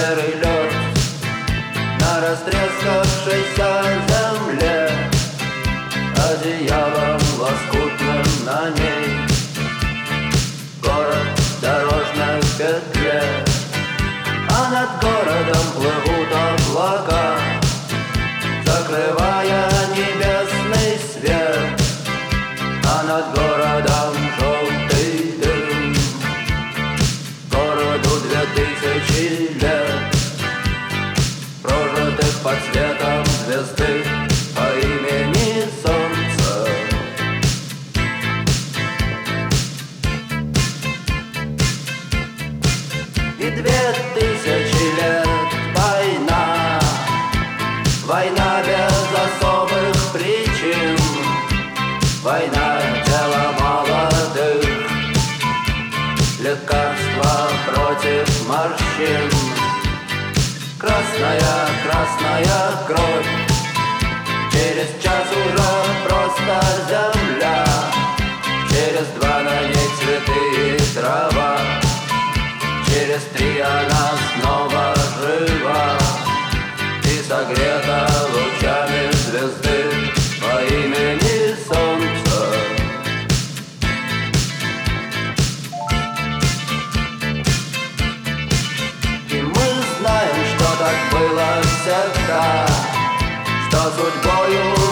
серый лед на растрескавшейся земле, одеялом лоскутным на ней город в дорожной петле. А над городом плывут облака, закрывая небесный свет. А над городом желтый дым, городу 2000 лет, прожитых под светом звезды по имени Солнце. И 2000 лет война, война без особых причин, война дело молодых, лекарства против морщин. Красная, красная кровь, через час уже просто земля, через 2 на ней цветы и трава, через 3 она снова жива и согрета лучами звезды по имени Солнце. И мы знаем, что так было всегда, что судьбою